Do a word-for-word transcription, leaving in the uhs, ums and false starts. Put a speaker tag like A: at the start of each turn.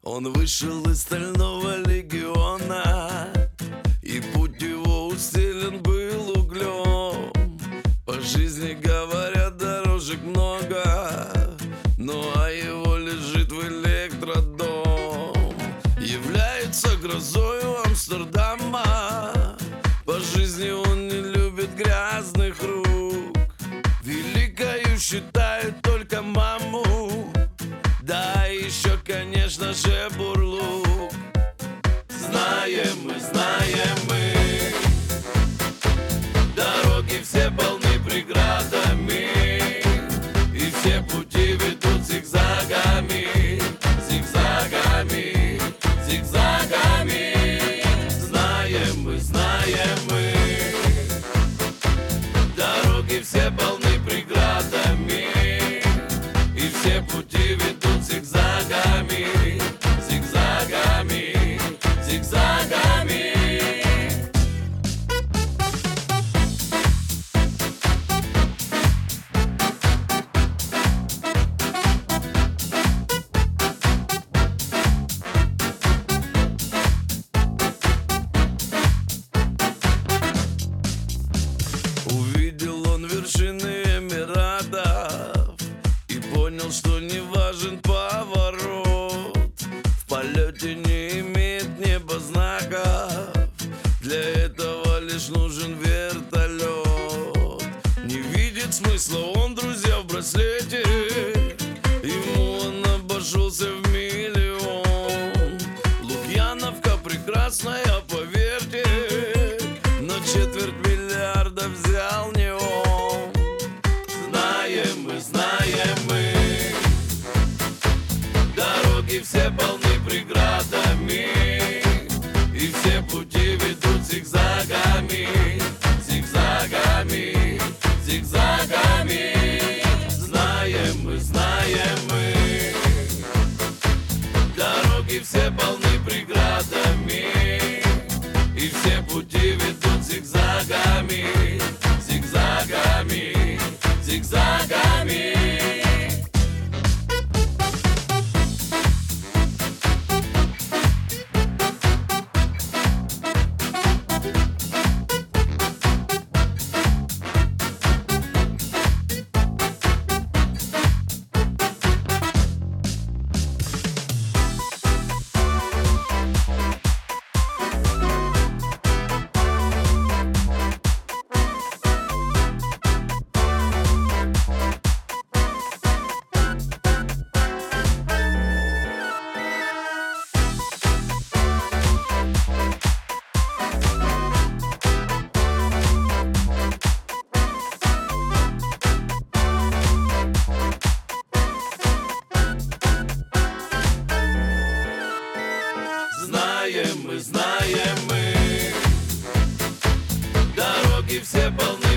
A: Он вышел из стального легиона, и путь его усилен был углем. По жизни, говорят, дорожек много, ну а его лежит в электродом. Является грозою Амстердама, по жизни он не любит грязных рук. Великою считает только маму, да еще, конечно же, бурлук. Знаем мы, знаем мы, дороги все полны преградами, и все пути ведут зигзагами, зигзагами, зигзагами. Знаем мы, знаем мы, дороги все полны преградами, и все пути ведут зигзагами, зигзагами, зигзагами. Увидел он вершины Эмиратов и понял, что не важен поворот. В полете не имеет небо знаков, для этого лишь нужен вертолет. Не видит смысла он, друзья, в браслете, ему он обошелся в миллион. Лукьяновка прекрасная, поверьте, но четверть миллиарда взял не он. Знаем мы, знаем мы, дороги все полны преградами, и все пути ведут зигзагами, зигзагами, зигзагами. Знаем мы, знаем мы, дороги все полны преградами, и все пути ведут зигзагами, зигзагами, зигзагами. Знаем мы, знаем мы, дороги все полны